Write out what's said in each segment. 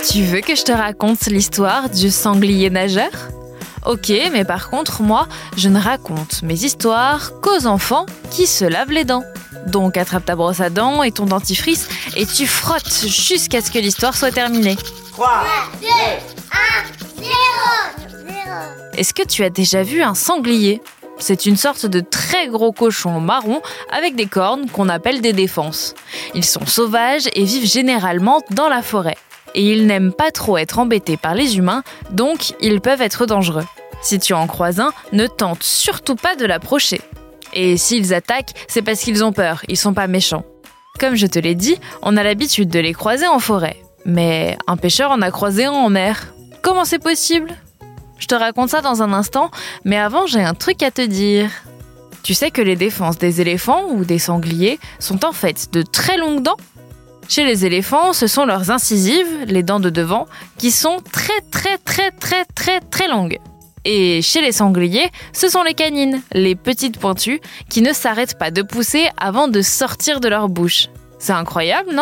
Tu veux que je te raconte l'histoire du sanglier nageur ? Ok, mais par contre, moi, je ne raconte mes histoires qu'aux enfants qui se lavent les dents. Donc attrape ta brosse à dents et ton dentifrice et tu frottes jusqu'à ce que l'histoire soit terminée. 3, 2, 1, 0. Est-ce que tu as déjà vu un sanglier ? C'est une sorte de très gros cochon marron avec des cornes qu'on appelle des défenses. Ils sont sauvages et vivent généralement dans la forêt. Et ils n'aiment pas trop être embêtés par les humains, donc ils peuvent être dangereux. Si tu en croises un, ne tente surtout pas de l'approcher. Et s'ils attaquent, c'est parce qu'ils ont peur, ils sont pas méchants. Comme je te l'ai dit, on a l'habitude de les croiser en forêt. Mais un pêcheur en a croisé un en mer. Comment c'est possible ? Je te raconte ça dans un instant, mais avant j'ai un truc à te dire. Tu sais que les défenses des éléphants ou des sangliers sont en fait de très longues dents ? Chez les éléphants, ce sont leurs incisives, les dents de devant, qui sont très longues. Et chez les sangliers, ce sont les canines, les petites pointues, qui ne s'arrêtent pas de pousser avant de sortir de leur bouche. C'est incroyable, non ?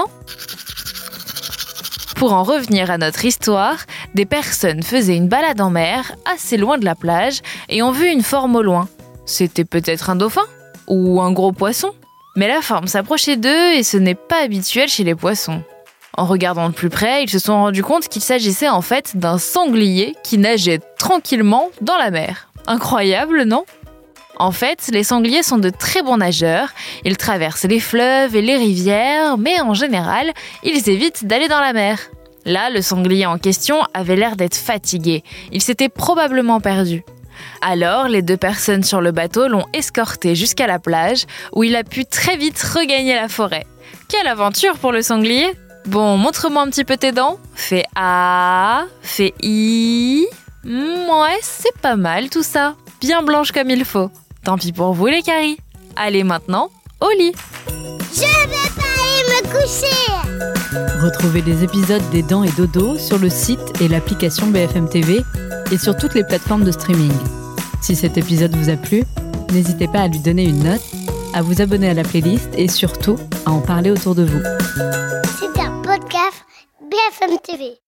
Pour en revenir à notre histoire, des personnes faisaient une balade en mer, assez loin de la plage, et ont vu une forme au loin. C'était peut-être un dauphin ? Ou un gros poisson ? Mais la forme s'approchait d'eux et ce n'est pas habituel chez les poissons. En regardant de plus près, ils se sont rendus compte qu'il s'agissait en fait d'un sanglier qui nageait tranquillement dans la mer. Incroyable, non ? En fait, les sangliers sont de très bons nageurs, ils traversent les fleuves et les rivières, mais en général, ils évitent d'aller dans la mer. Là, le sanglier en question avait l'air d'être fatigué, il s'était probablement perdu. Alors, les deux personnes sur le bateau l'ont escorté jusqu'à la plage, où il a pu très vite regagner la forêt. Quelle aventure pour le sanglier ! Bon, montre-moi un petit peu tes dents. Fais A, fais I. Ouais, c'est pas mal tout ça. Bien blanche comme il faut. Tant pis pour vous les caries. Allez maintenant, au lit. Je vais pas aller me coucher. Retrouvez les épisodes des Dents et Dodo sur le site et l'application BFM TV et sur toutes les plateformes de streaming. Si cet épisode vous a plu, n'hésitez pas à lui donner une note, à vous abonner à la playlist et surtout à en parler autour de vous. C'était un podcast BFM TV.